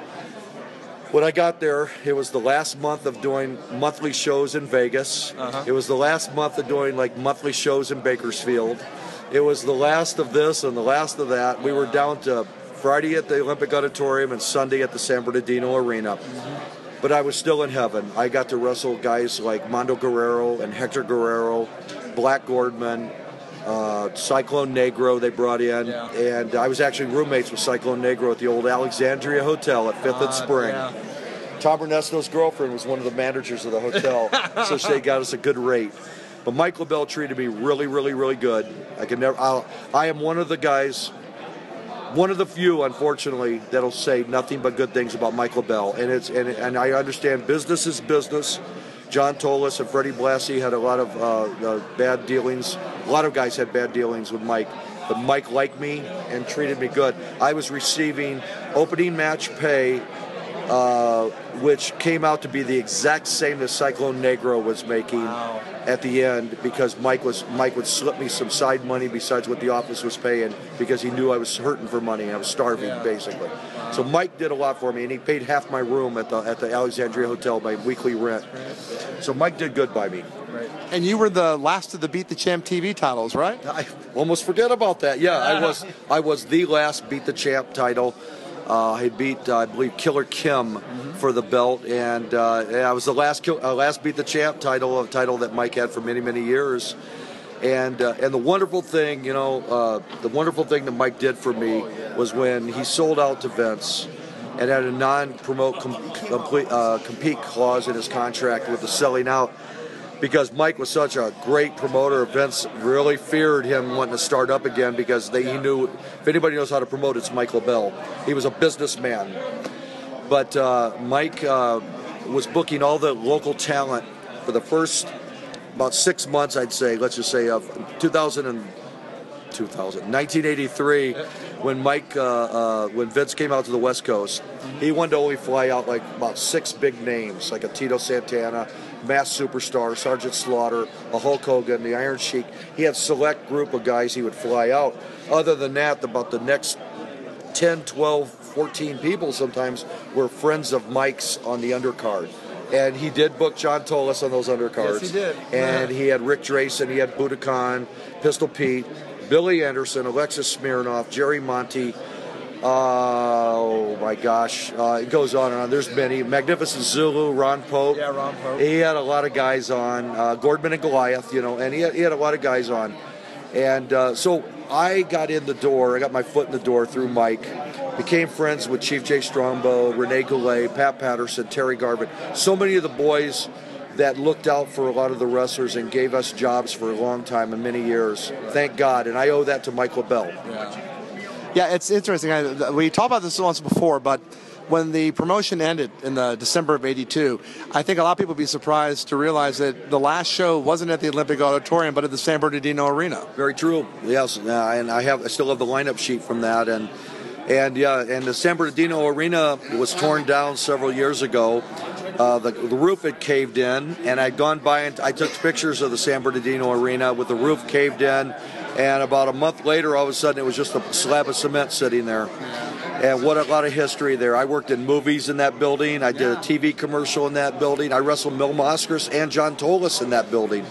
When I got there, it was the last month of doing monthly shows in Vegas. Uh-huh. It was the last month of doing like monthly shows in Bakersfield. It was the last of this and the last of that. We were down to Friday at the Olympic Auditorium and Sunday at the San Bernardino Arena. Mm-hmm. But I was still in heaven. I got to wrestle guys like Mondo Guerrero and Hector Guerrero, Black Gordman, uh, Cyclone Negro they brought in. Yeah. And I was actually roommates with Cyclone Negro at the old Alexandria Hotel at fifth uh, and Spring. Yeah. Tom Ernesto's girlfriend was one of the managers of the hotel, so she got us a good rate. But Mike LeBell treated me really, really, really good. I can never. I'll, I am one of the guys, one of the few, unfortunately, that'll say nothing but good things about Mike LeBell. And it's and and I understand business is business. John Tolis and Freddie Blassie had a lot of uh, uh, bad dealings. A lot of guys had bad dealings with Mike. But Mike liked me and treated me good. I was receiving opening match pay, Uh, which came out to be the exact same that Cyclone Negro was making wow. at the end, because Mike was Mike would slip me some side money besides what the office was paying, because he knew I was hurting for money. I was starving, yeah. basically. Wow. So Mike did a lot for me, and he paid half my room at the at the Alexandria Hotel, my weekly rent. Right. So Mike did good by me. Right. And you were the last of the Beat the Champ T V titles, right? I almost forget about that. Yeah, I was I was the last Beat the Champ title. Uh, I beat, uh, I believe, Killer Kim mm-hmm. for the belt, and, uh, and I was the last uh, last Beat the Champ title, a title that Mike had for many, many years. And uh, and the wonderful thing, you know, uh, the wonderful thing that Mike did for me was when he sold out to Vince and had a non-promote com- complete, uh, compete clause in his contract with the selling out. Because Mike was such a great promoter, Vince really feared him wanting to start up again, because they, he knew if anybody knows how to promote, it's Mike LeBell. He was a businessman. But uh, Mike uh, was booking all the local talent for the first about six months, I'd say, let's just say, of two thousand and two thousand, nineteen eighty-three. when Mike, uh, uh, when Vince came out to the West Coast, mm-hmm. he wanted to only fly out like about six big names, like a Tito Santana, Mass Superstar, Sergeant Slaughter, a Hulk Hogan, the Iron Sheik. He had a select group of guys he would fly out. Other than that, about the next ten, twelve, fourteen people sometimes were friends of Mike's on the undercard. And he did book John Tolis on those undercards. Yes, he did. And he had Rick Drayson, he had Budokan, Pistol Pete, Billy Anderson, Alexis Smirnoff, Jerry Monty. Uh, oh my gosh, uh, it goes on and on. There's many. Magnificent Zulu, Ron Pope. Yeah, Ron Pope. He had a lot of guys on. Uh, Gordman and Goliath, you know, and he had, he had a lot of guys on. And uh, so I got in the door. I got my foot in the door through Mike. Became friends with Chief Jay Strongbow, Rene Goulet, Pat Patterson, Terry Garvin. So many of the boys that looked out for a lot of the wrestlers and gave us jobs for a long time and many years. Thank God. And I owe that to Mike LaBelle. Yeah. Yeah, it's interesting. I, we talked about this once before, but when the promotion ended in the December of eighty-two, I think a lot of people would be surprised to realize that the last show wasn't at the Olympic Auditorium, but at the San Bernardino Arena. Very true. Yes, uh, and I have I still have the lineup sheet from that, and and yeah, and the San Bernardino Arena was torn down several years ago. Uh, the, the roof had caved in, and I'd gone by and I took pictures of the San Bernardino Arena with the roof caved in. And about a month later, all of a sudden, it was just a slab of cement sitting there. And what a lot of history there. I worked in movies in that building. I did a T V commercial in that building. I wrestled Mil Moskers and John Tolis in that building.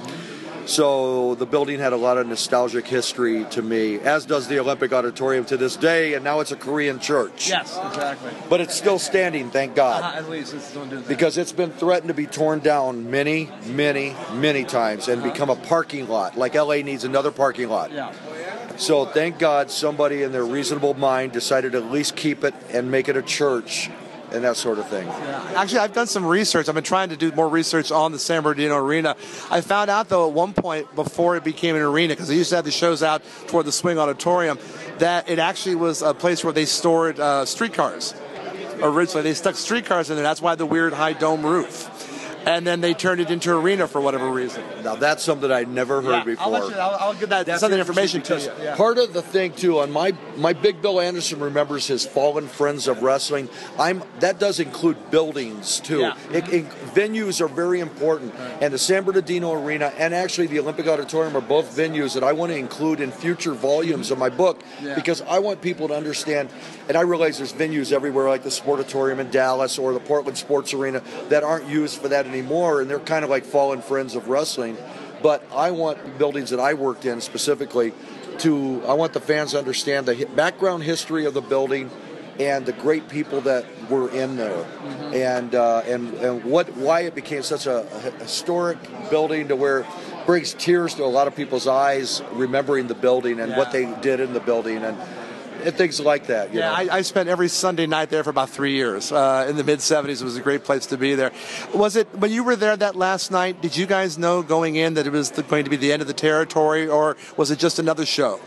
So the building had a lot of nostalgic history to me, as does the Olympic Auditorium to this day, and now it's a Korean church. Yes, exactly. But it's still standing, thank God. Uh-huh, at least it's doing that. Because it's been threatened to be torn down many, many, many times and uh-huh. become a parking lot, like L A needs another parking lot. Yeah. So thank God somebody in their reasonable mind decided to at least keep it and make it a church and that sort of thing. Yeah. Actually, I've done some research. I've been trying to do more research on the San Bernardino Arena. I found out, though, at one point before it became an arena, because they used to have the shows out toward the Swing Auditorium, that it actually was a place where they stored uh, streetcars. Originally, they stuck streetcars in there. That's why the weird high dome roof. And then they turned it into arena for whatever reason. Now, that's something I'd never heard yeah, before. I'll, let you, I'll, I'll give that that's some information to you. Yeah. Part of the thing, too, on my, my Big Bill Anderson remembers his Fallen Friends of Wrestling. I'm That does include buildings, too. Yeah. It, it, venues are very important. Right. And the San Bernardino Arena and actually the Olympic Auditorium are both venues that I want to include in future volumes of my book yeah. because I want people to understand, and I realize there's venues everywhere like the Sportatorium in Dallas or the Portland Sports Arena that aren't used for that anymore, and they're kind of like fallen friends of wrestling. But I want buildings that I worked in specifically to, I want the fans to understand the background history of the building and the great people that were in there, mm-hmm. and uh, and and what why it became such a, a historic building to where it brings tears to a lot of people's eyes remembering the building and yeah. what they did in the building and. And things like that. You yeah, know? I, I spent every Sunday night there for about three years. Uh, in the mid seventies, it was a great place to be there. Was it when you were there that last night? Did you guys know going in that it was the, going to be the end of the territory, or was it just another show?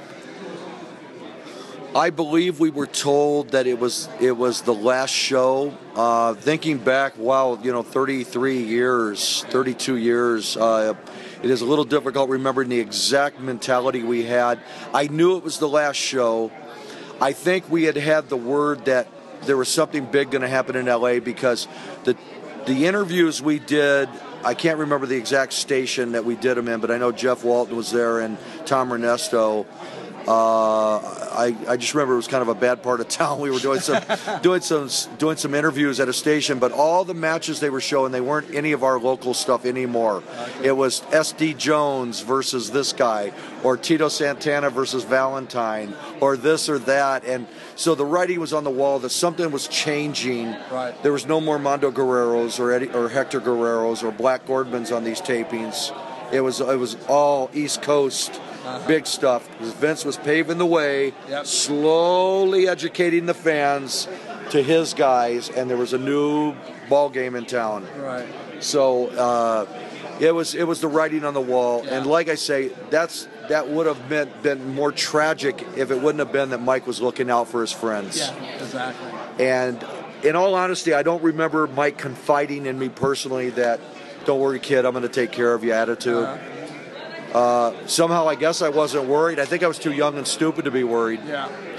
I believe we were told that it was it was the last show. Uh, thinking back, wow, you know, thirty-three years, thirty-two years. Uh, It is a little difficult remembering the exact mentality we had. I knew it was the last show. I think we had had the word that there was something big going to happen in L A because the the interviews we did, I can't remember the exact station that we did them in, but I know Jeff Walton was there and Tom Ernesto. Uh, I, I just remember it was kind of a bad part of town. We were doing some doing some doing some interviews at a station, but all the matches they were showing, they weren't any of our local stuff anymore. Okay. It was S D Jones versus this guy, or Tito Santana versus Valentine, or this or that. And so the writing was on the wall that something was changing. Right. There was no more Mondo Guerreros or Eddie, or Hector Guerreros or Black Gordmans on these tapings. It was it was all East Coast. Uh-huh. Big stuff. Vince was paving the way, yep. slowly educating the fans to his guys, and there was a new ball game in town. Right. So uh, it was it was the writing on the wall, yeah. and like I say, that's that would have been been more tragic if it wouldn't have been that Mike was looking out for his friends. Yeah, exactly. And in all honesty, I don't remember Mike confiding in me personally that, "Don't worry, kid, I'm going to take care of you" attitude. Uh-huh. Uh, somehow, I guess I wasn't worried. I think I was too young and stupid to be worried. Yeah.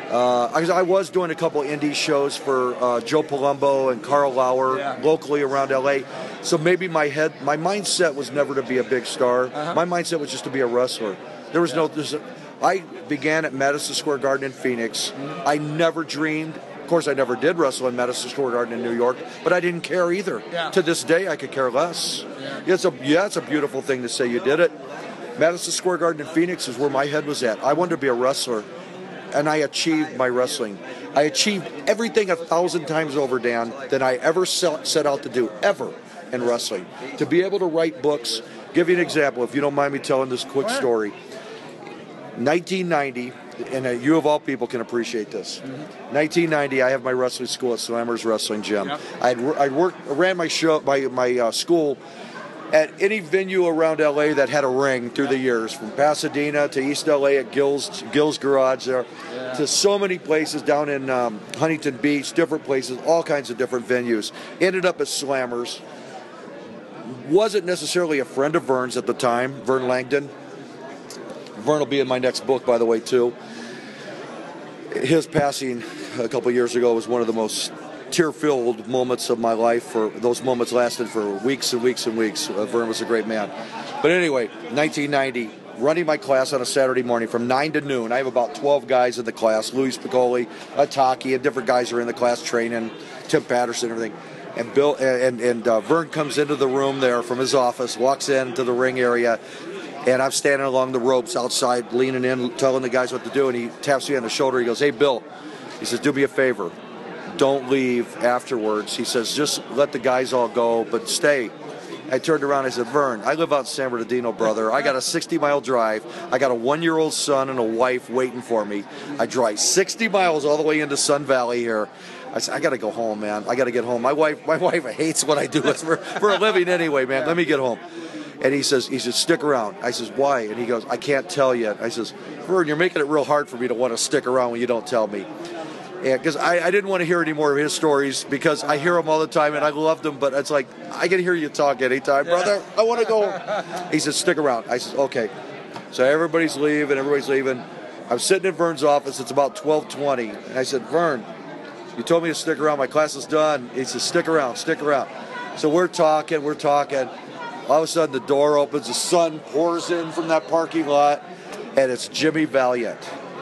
Uh, I, I was doing a couple indie shows for uh, Joe Palumbo and Carl Lauer Yeah. locally around L A. So maybe my head, my mindset was never to be a big star. Uh-huh. My mindset was just to be a wrestler. There was Yeah. no. There's a, I began at Madison Square Garden in Phoenix. Mm-hmm. I never dreamed. Of course, I never did wrestle in Madison Square Garden in New York, but I didn't care either. Yeah. To this day, I could care less. Yeah. It's a yeah, it's a beautiful thing to say you did it. Madison Square Garden in Phoenix is where my head was at. I wanted to be a wrestler, and I achieved my wrestling. I achieved everything a thousand times over, Dan, than I ever set set out to do, ever, in wrestling. To be able to write books. Give you an example, if you don't mind me telling this quick story. nineteen ninety, and uh, you of all people can appreciate this. Mm-hmm. nineteen ninety, I have my wrestling school at Slammers Wrestling Gym. Yep. I'd, I'd worked, I ran my show, my my uh, school at any venue around L A that had a ring through the years, from Pasadena to East L A at Gill's Gill's Garage there, Yeah. to so many places down in um, Huntington Beach, different places, all kinds of different venues. Ended up at Slammers. Wasn't necessarily a friend of Vern's at the time, Vern Langdon. Vern will be in my next book, by the way, too. His passing a couple years ago was one of the most tear-filled moments of my life. For those moments lasted for weeks and weeks and weeks. Uh, Vern was a great man. But anyway, nineteen ninety, running my class on a Saturday morning from nine to noon. I have about twelve guys in the class. Louis Spicoli, Ataki, and different guys are in the class training. Tim Patterson, everything. And Bill and and uh, Vern comes into the room there from his office, walks into the ring area, and I'm standing along the ropes outside, leaning in, telling the guys what to do. And he taps me on the shoulder. He goes, "Hey, Bill," he says, "do me a favor. Don't leave afterwards." He says, "Just let the guys all go, but stay." I turned around and I said, "Vern, I live out in San Bernardino, brother. I got a sixty-mile drive. I got a one-year-old son and a wife waiting for me. I drive sixty miles all the way into Sun Valley here." I said, "I got to go home, man. I got to get home. My wife my wife hates what I do for, for a living anyway, man. Let me get home." And he says, he says, "Stick around." I says, "Why?" And he goes, "I can't tell yet." I says, "Vern, you're making it real hard for me to want to stick around when you don't tell me." Because I, I didn't want to hear any more of his stories, because I hear them all the time and I loved them, but it's like, I can hear you talk anytime, brother. I want to go home. He says, "Stick around." I says, "Okay." So everybody's leaving, everybody's leaving. I'm sitting in Vern's office. It's about twelve twenty. And I said, "Vern, you told me to stick around. My class is done." He says, "Stick around, stick around." So we're talking, we're talking. All of a sudden, the door opens. The sun pours in from that parking lot, and it's Jimmy Valiant.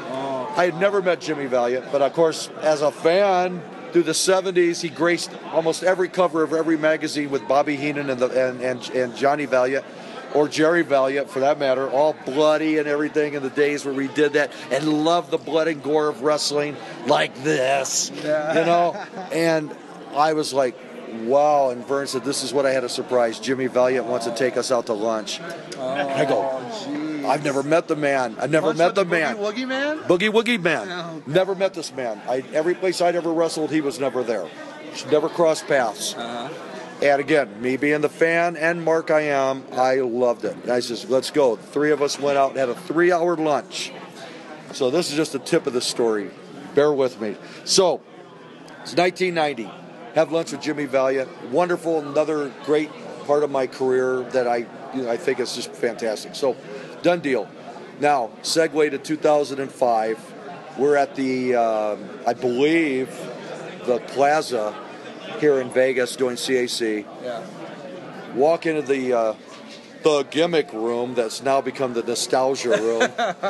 I had never met Jimmy Valiant, but of course, as a fan, through the seventies, he graced almost every cover of every magazine with Bobby Heenan and, the, and, and, and Johnny Valiant, or Jerry Valiant for that matter, all bloody and everything in the days where we did that, and loved the blood and gore of wrestling like this, Yeah. you know? And I was like, wow. And Vern said, "This is what I had a surprise. Jimmy Valiant wants to take us out to lunch." Oh, And I go, geez. "I've never met the man. I've never Lunch met with the Boogie man. Woogie Man? Boogie Woogie Man. Oh, Never met this man. I, every place I'd ever wrestled, he was never there. Never crossed paths." Uh-huh. And again, me being the fan and Mark I am, I loved it. And I says, "Let's go." The three of us went out and had a three-hour lunch. So this is just the tip of the story. Bear with me. So it's nineteen ninety. Have lunch with Jimmy Valiant. Wonderful, another great part of my career that I, you know, I think is just fantastic. So, done deal. Now, segue to two thousand five. We're at the, um, I believe, the Plaza here in Vegas doing C A C. Yeah. Walk into the uh, the gimmick room that's now become the nostalgia room,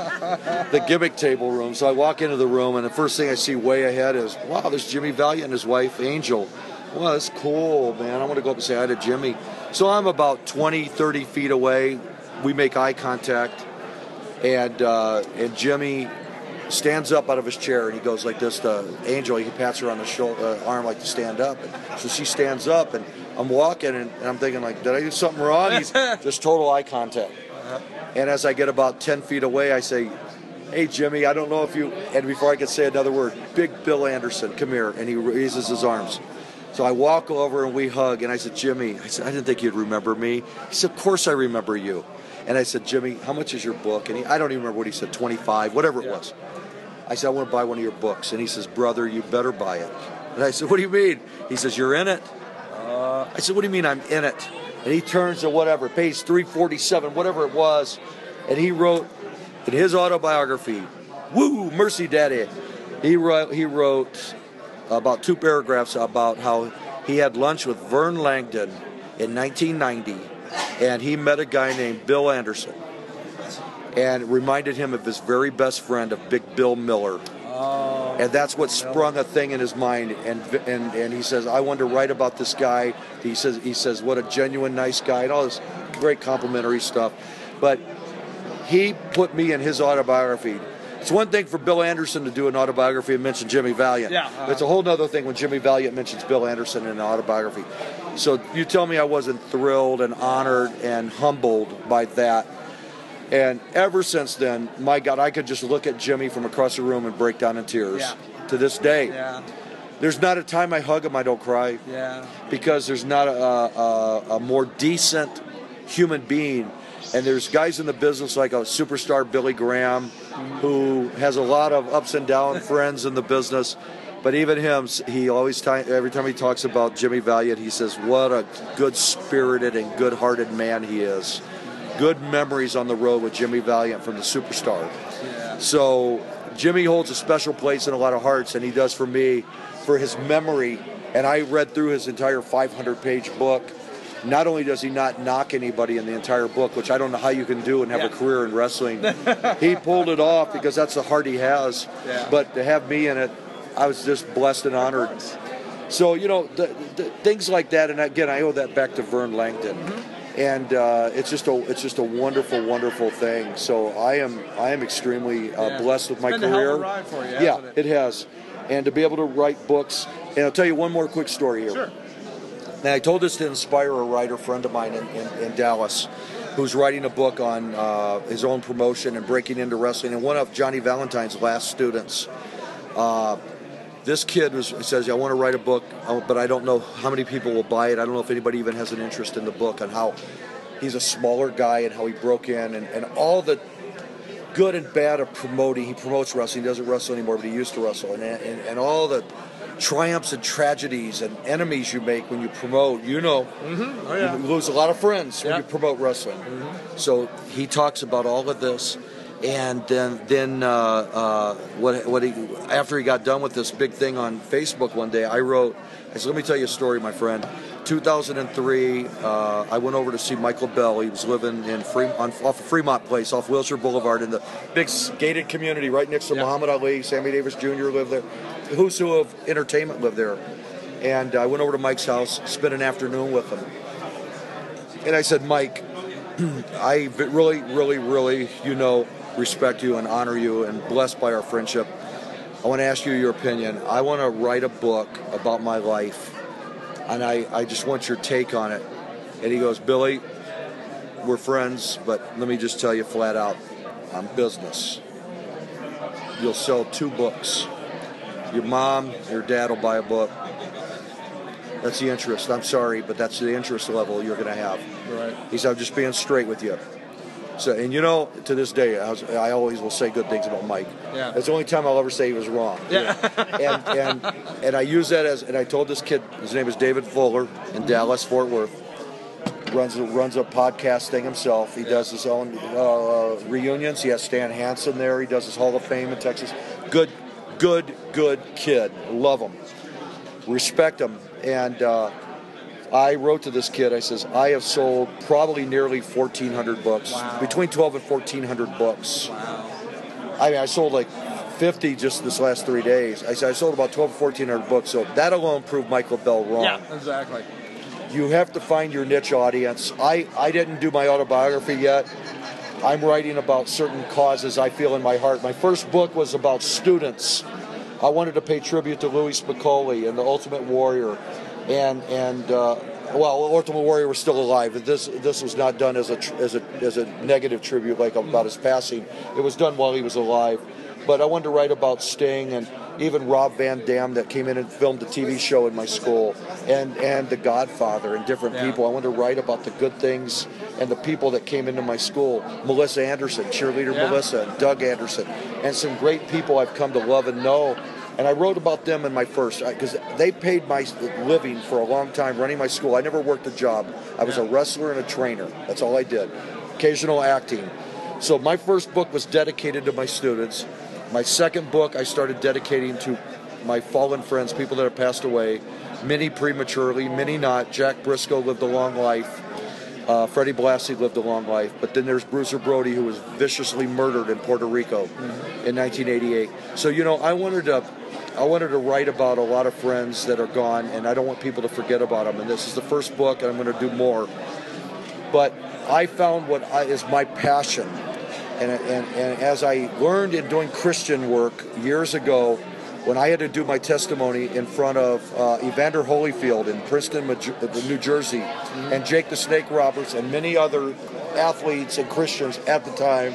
the gimmick table room. So I walk into the room, and the first thing I see way ahead is, wow, there's Jimmy Valiant and his wife, Angel. Wow, that's cool, man. I want to go up and say hi to Jimmy. So I'm about twenty, thirty feet away. We make eye contact, and uh, and Jimmy stands up out of his chair, and he goes like this to Angel. He pats her on the shoulder, uh, arm like to stand up. And so she stands up, and I'm walking, and, and I'm thinking like, did I do something wrong? He's just total eye contact. Uh-huh. And as I get about ten feet away, I say, "Hey, Jimmy, I don't know if you," and before I could say another word, "Big Bill Anderson, come here." And he raises his arms. So I walk over and we hug, and I said, "Jimmy," I said, "I didn't think you'd remember me." He said, "Of course I remember you." And I said, "Jimmy, how much is your book?" And he, I don't even remember what he said, twenty-five, whatever it Yeah. was. I said, "I want to buy one of your books." And he says, "Brother, you better buy it." And I said, "What do you mean?" He says, "You're in it." Uh, I said, "What do you mean I'm in it?" And he turns to whatever, page three forty-seven, whatever it was, and he wrote in his autobiography, "Woo, Mercy Daddy, He wrote, he wrote about two paragraphs about how he had lunch with Vern Langdon in nineteen ninety, and he met a guy named Bill Anderson, and it reminded him of his very best friend, of Big Bill Miller. Oh, and that's what sprung a thing in his mind. And and and he says, I wanted to write about this guy. He says he says what a genuine nice guy, and all this great complimentary stuff. But he put me in his autobiography. It's one thing for Bill Anderson to do an autobiography and mention Jimmy Valiant. Yeah, uh, it's a whole other thing when Jimmy Valiant mentions Bill Anderson in an autobiography. So you tell me I wasn't thrilled and honored and humbled by that. And ever since then, my God, I could just look at Jimmy from across the room and break down in tears. Yeah. To this day. Yeah. There's not a time I hug him I don't cry. Yeah. Because there's not a, a, a more decent human being. And there's guys in the business like a superstar Billy Graham, who has a lot of ups and down friends in the business. But even him, he always time every time he talks about Jimmy Valiant, he says what a good-spirited and good-hearted man he is. Good memories on the road with Jimmy Valiant from the Superstar. Yeah. So Jimmy holds a special place in a lot of hearts, and he does for me, for his memory. And I read through his entire five hundred page book. Not only does he not knock anybody in the entire book, which I don't know how you can do and have yeah. a career in wrestling, he pulled it off because that's the heart he has. Yeah. But to have me in it, I was just blessed and honored. So, you know, the, the, things like that, and again, I owe that back to Vern Langdon. Mm-hmm. And uh, it's just a it's just a wonderful, wonderful thing. So I am I am extremely uh, yeah. blessed with my it's been career. A hell of a ride for you, yeah, it? it has. And to be able to write books, and I'll tell you one more quick story here. Sure. Now, I told this to inspire a writer friend of mine in, in, in Dallas, who's writing a book on uh, his own promotion and breaking into wrestling. And one of Johnny Valentine's last students. Uh, This kid was, says, I want to write a book, but I don't know how many people will buy it. I don't know if anybody even has an interest in the book, on how he's a smaller guy and how he broke in, and, and all the good and bad of promoting. He promotes wrestling. He doesn't wrestle anymore, but he used to wrestle. And, and, and all the triumphs and tragedies and enemies you make when you promote. You know, mm-hmm. oh, yeah. you lose a lot of friends when yeah. you promote wrestling. Mm-hmm. So he talks about all of this. And then, then uh, uh, what? What he after he got done with this big thing on Facebook one day, I wrote. I said, "Let me tell you a story, my friend. two thousand three, uh, I went over to see Michael Bell. He was living in Frem- on, off of Fremont Place, off Wilshire Boulevard, in the big gated community right next to yeah. Muhammad Ali. Sammy Davis Junior lived there. Who's who of entertainment lived there. And I went over to Mike's house, spent an afternoon with him. And I said, Mike, I really, really, really, you know, respect you and honor you and blessed by our friendship. I want to ask you your opinion. I want to write a book about my life, and I, I just want your take on it. And he goes, Billy, we're friends, but let me just tell you flat out, I'm business. You'll sell two books. Your mom, your dad will buy a book. That's the interest. I'm sorry, but that's the interest level you're going to have. Right. He said, I'm just being straight with you. So, and you know, to this day, I, was, I always will say good things about Mike. Yeah. That's the only time I'll ever say he was wrong. Yeah. and, and and I use that as, and I told this kid, his name is David Fuller in Dallas, Fort Worth. Runs runs a podcast thing himself. He does his own uh, reunions. He has Stan Hansen there. He does his Hall of Fame in Texas. Good, good, good kid. Love him. Respect him. And uh, I wrote to this kid, I says, I have sold probably nearly fourteen hundred books. Wow. Between twelve and fourteen hundred books. Wow. I mean, I sold like fifty just this last three days. I said I sold about twelve or fourteen hundred books, so that alone proved Michael Bell wrong. Yeah, exactly. You have to find your niche audience. I, I didn't do my autobiography yet. I'm writing about certain causes I feel in my heart. My first book was about students. I wanted to pay tribute to Louis Spicoli and the Ultimate Warrior. And and uh, well, Ultimate Warrior was still alive. This this was not done as a as a as a negative tribute like about his passing. It was done while he was alive. But I wanted to write about Sting and even Rob Van Dam that came in and filmed a T V show in my school, and and The Godfather and different yeah. people. I wanted to write about the good things and the people that came into my school. Melissa Anderson, cheerleader yeah. Melissa, and Doug Anderson, and some great people I've come to love and know. And I wrote about them in my first, because they paid my living for a long time running my school. I never worked a job. I was a wrestler and a trainer. That's all I did. Occasional acting. So my first book was dedicated to my students. My second book I started dedicating to my fallen friends, people that have passed away, many prematurely, many not. Jack Briscoe lived a long life. Uh, Freddie Blassie lived a long life. But then there's Bruiser Brody, who was viciously murdered in Puerto Rico mm-hmm. in nineteen eighty-eight. So, you know, I wanted to I wanted to write about a lot of friends that are gone, and I don't want people to forget about them. And this is the first book, and I'm going to do more. But I found what I, is my passion. And, and, and as I learned in doing Christian work years ago, when I had to do my testimony in front of uh, Evander Holyfield in Princeton, New Jersey, mm-hmm. and Jake the Snake Roberts, and many other athletes and Christians at the time,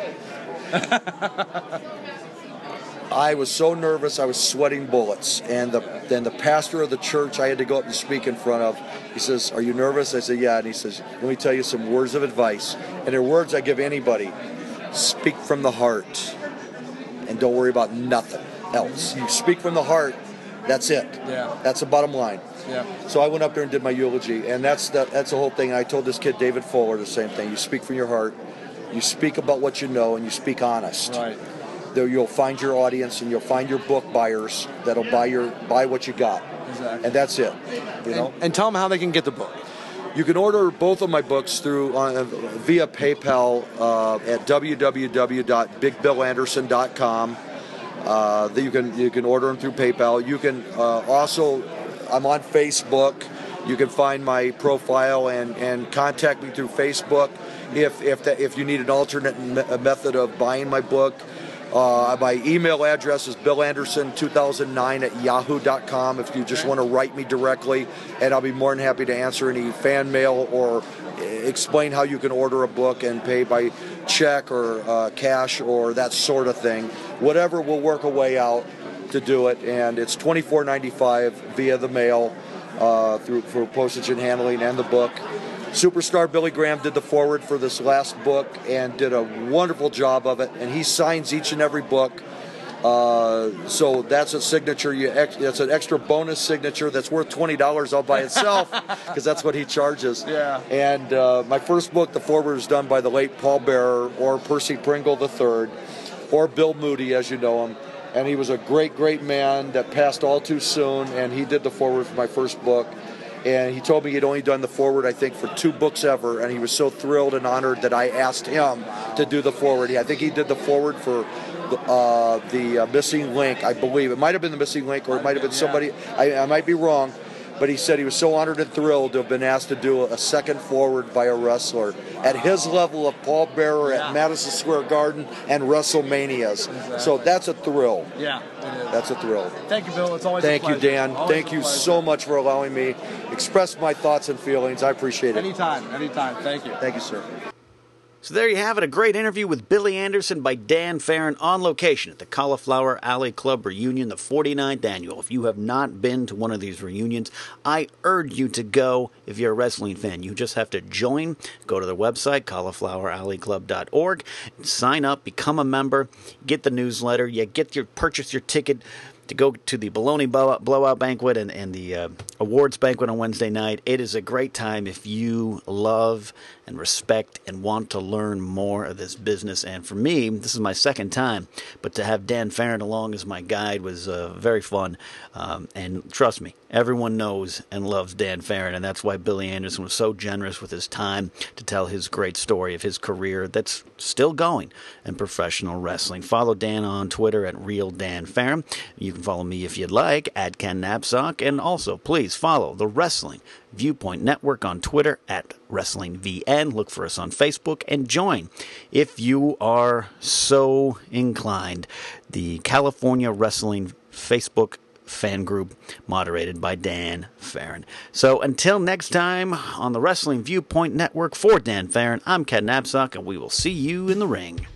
I was so nervous, I was sweating bullets. And the then the pastor of the church I had to go up and speak in front of, he says, "Are you nervous?" I said, "Yeah." And he says, "Let me tell you some words of advice." And they're words I give anybody. Speak from the heart, and don't worry about nothing else. You speak from the heart, that's it. Yeah. That's the bottom line. Yeah. So I went up there and did my eulogy, and that's the, that's the whole thing. I told this kid, David Fuller, the same thing. You speak from your heart, you speak about what you know, and you speak honest. Right. There you'll find your audience, and you'll find your book buyers that'll buy your buy what you got. Exactly. And that's it. You know. And, and tell them how they can get the book. You can order both of my books through uh, via PayPal uh, at w w w dot big bill anderson dot com. Uh, you can you can order them through PayPal. You can uh, also, I'm on Facebook. You can find my profile and, and contact me through Facebook if if that, if you need an alternate me- method of buying my book. Uh, my email address is bill anderson two thousand nine at yahoo dot com if you just want to write me directly, and I'll be more than happy to answer any fan mail or explain how you can order a book and pay by check or uh, cash or that sort of thing. Whatever, will work a way out to do it, and it's twenty-four ninety-five via the mail uh, through for postage and handling and the book. Superstar Billy Graham did the foreword for this last book and did a wonderful job of it, and he signs each and every book. Uh, so that's a signature. You ex- that's an extra bonus signature that's worth twenty dollars all by itself, because that's what he charges. Yeah. And uh, my first book, the foreword, was done by the late Paul Bearer or Percy Pringle the third, or Bill Moody, as you know him. And he was a great, great man that passed all too soon, and he did the foreword for my first book. And he told me he'd only done the foreword, I think, for two books ever, and he was so thrilled and honored that I asked him to do the foreword. I think he did the foreword for uh, the uh, Missing Link, I believe. It might have been the Missing Link, or it might have been somebody. I, I might be wrong, but he said he was so honored and thrilled to have been asked to do a second foreword by a wrestler at his level of Paul Bearer yeah. at Madison Square Garden and WrestleManias. Exactly. So that's a thrill. Yeah, it is. That's a thrill. Thank you, Bill. It's always Thank a pleasure. you, Dan. Always Thank a you pleasure. so much for allowing me express my thoughts and feelings. I appreciate it. Anytime, anytime. Thank you. Thank you, sir. So there you have it, a great interview with Billy Anderson by Dan Farron on location at the Cauliflower Alley Club reunion, the forty-ninth annual. If you have not been to one of these reunions, I urge you to go. If you're a wrestling fan, you just have to join. Go to their website, cauliflower alley club dot org, sign up, become a member, get the newsletter, you get your purchase your ticket to go to the Baloney Blowout, blowout Banquet and, and the uh, Awards Banquet on Wednesday night. It is a great time if you love and respect and want to learn more of this business. And for me, this is my second time, but to have Dan Farron along as my guide was uh, very fun. Um, and trust me, everyone knows and loves Dan Farron, and that's why Billy Anderson was so generous with his time to tell his great story of his career that's still going in professional wrestling. Follow Dan on Twitter at Real Dan Farron. You can follow me if you'd like at Ken Napzok, and also please follow the Wrestling Viewpoint Network on Twitter at Wrestling V N. Look for us on Facebook and join, if you are so inclined, the California Wrestling Facebook fan group moderated by Dan Farron. So until next time on the Wrestling Viewpoint Network, for Dan Farron, I'm Ken Napzok, and we will see you in the ring.